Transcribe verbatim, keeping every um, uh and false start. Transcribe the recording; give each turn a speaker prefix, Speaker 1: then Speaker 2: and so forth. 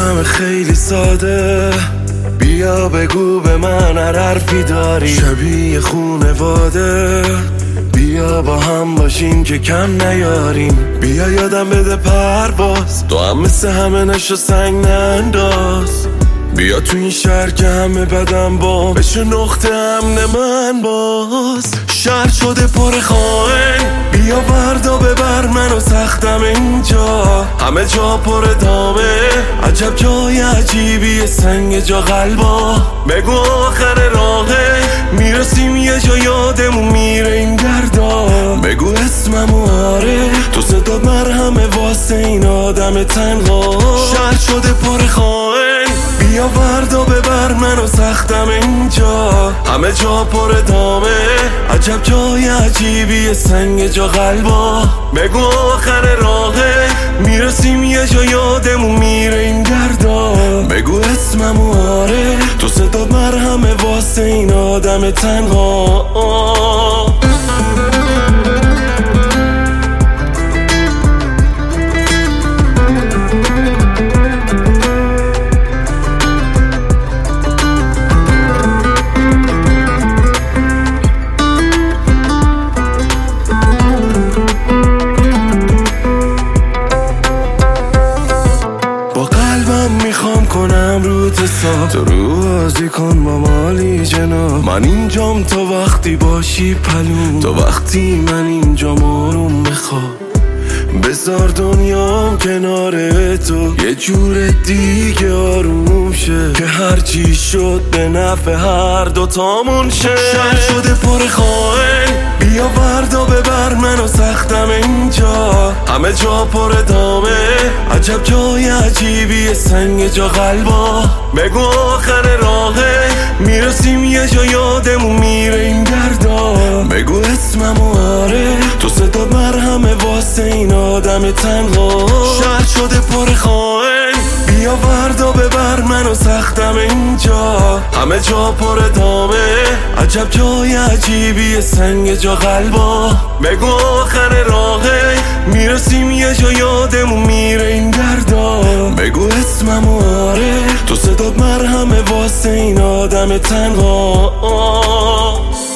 Speaker 1: همه خیلی ساده، بیا بگو به من هر حرفی داری، شبیه خونواده، بیا با هم باشیم که کم نیاریم، بیا یادم بده پرواز، تو هم مثل همه نشو سنگ ننداز، بیا تو این شهر که همه بدم با بشه نقطه امن من باز. شهر شده پر خائن، بیا وردا ببر منو سختم اینجا، همه جا پر دامه، عجب جای عجیبی سنگ جا قلبا، بگو آخر راهه میرسیم یه جا یادمون میره این دردا، بگو اسممو آره تو صدات مرهمه واسه این آدم تنها. شهر شده پر خائن، بیا وردا ببر منو سختم اینجا، همه جا پر دامه، عجب جای عجیبی سنگ جا قلبا، بگو آخر راهه میرسیم یه جا یادمون میره این دردا، بگو اسممو آره تو صدات مرهمه واسه این آدم تنها. میخوام کنم روت حساب، تو رو بازی کن با مالی جناب، من اینجام تا وقتی باشی پلوم، تا وقتی من اینجام آروم بخواب، بذار دنیام کنار تو یه جور دیگه آروم شه، که هرچی شد به نفع هر دوتامون شه. شهر شده پر خائن، بیا وردا ببر منو سختم اینجا، همه جا پر دامه، عجب جای عجیبی سنگ جا قلبا، بگو آخر راهه میرسیم یه جا یادمون میره این دردا، بگو اسممو آره تو صدات مرهمه واسه این آدم تنها. شهر شده پر خائن، بیا وردا ببر منو سختم اینجا، همه جا پر دامه، عجب جای عجیبی سنگ جا قلبا، بگو آخر راهه میرسیم یه جا یادمون میره این دردا، بگو اسممو آره تو صدات مرهمه واسه این آدم تنها.